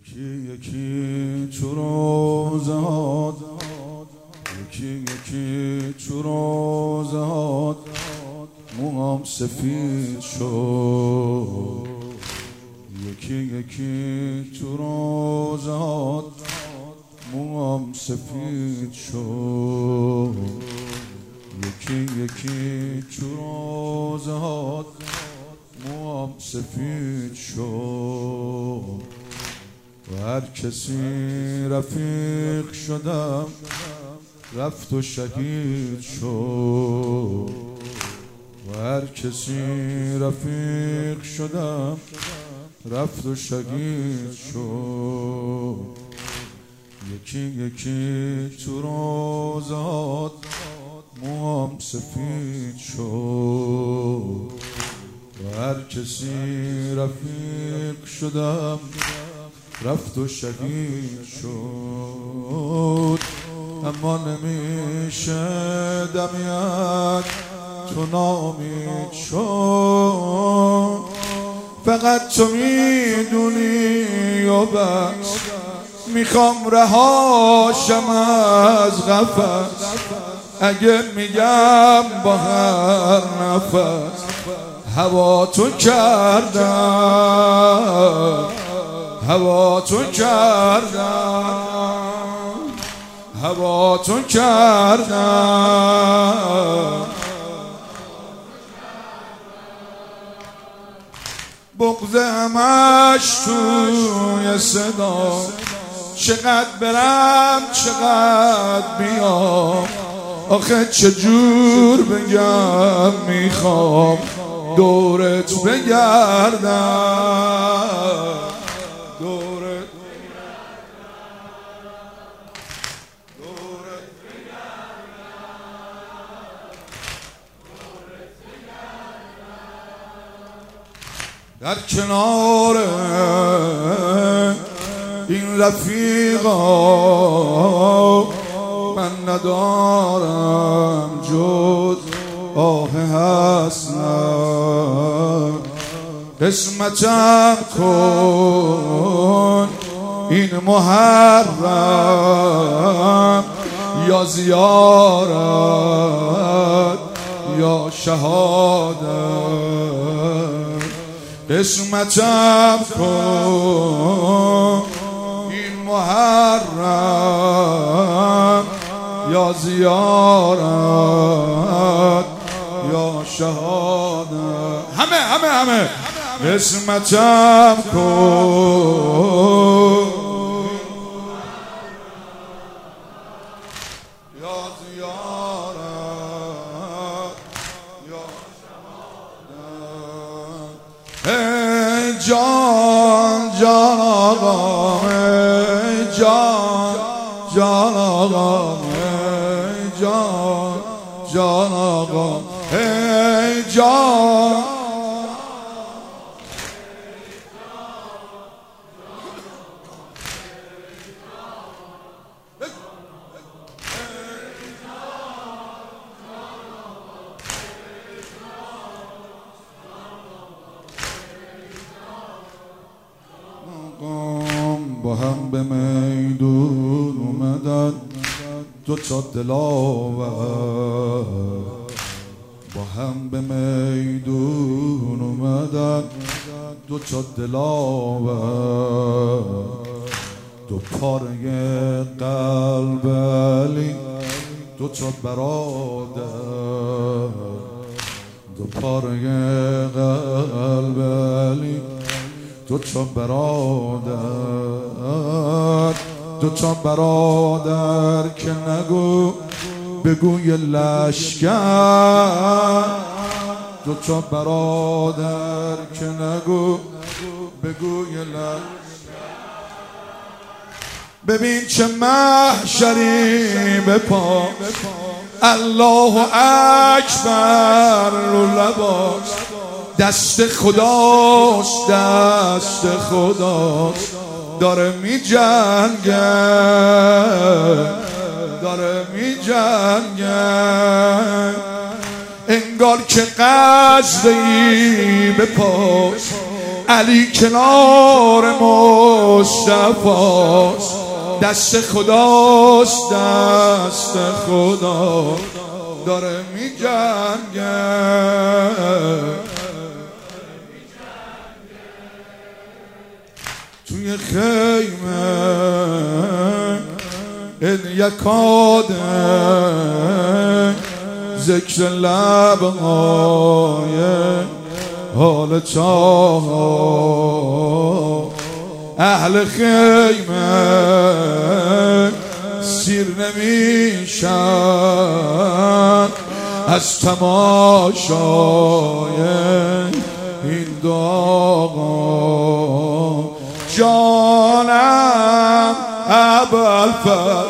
یکی یکی چو روزهات، یکی یکی چو روزهات موام سفید شد. یکی یکی چو روزهات موام سفید شد. یکی یکی چو روزهات موام سفید شد. و هر کسی رفیق شدم رفت و شهید شد. و هر کسی رفیق شدم رفت و شهید شد. یکی یکی تو روزات موام سفید شد. و هر کسی رفیق شدم رفت و شهید شد. اما نمیشه دمیت تو نامید شد. فقط تو میدونی و بس میخوام رهاشم از قفس. اگه میگم با هر نفس هوا تو کردم، هوا تو کردم، هوا تو کردم. بغض همش توی صدا، چقدر برم چقدر بیام. آخه چجور بگم میخوام دورت بگردم، دورت در کنار این رفیقا من ندارم جز آه حسرت. قسمتم کن این محرم، یا زیارت یا شهادت. قسمتم کن این محرم، یا زیارت یا شهادت. همه قسمتم کن یا زیارت یا شهادت. ای جان جان آقا، ای جان جان آقا، ای جان جان آقا، ای جان. با هم به میدون اومدن دو تا دلاور، با هم به میدون اومدن دو تا دلاور. دو پاره قلب علی دو تا برادر، دو پاره قلب علی دو تا برادر. دو تا برادر که نگو بگوی لشکر. دو تا برادر که نگو بگوی لشکر. ببین چه محشری به پا، الله اکبر رو لباس. دست خداست، دست خداست، داره می جنگه، داره می جنگه. انگار که قصدی به پاس علی کنار مصطفاست، دست خداست، دست خدا داره می جنگه. توی خیمه این یکاده ذکر لبهای حال چاه، اهل خیمه سیر نمیشن از تماشای این داغ. جانم ابوالفضل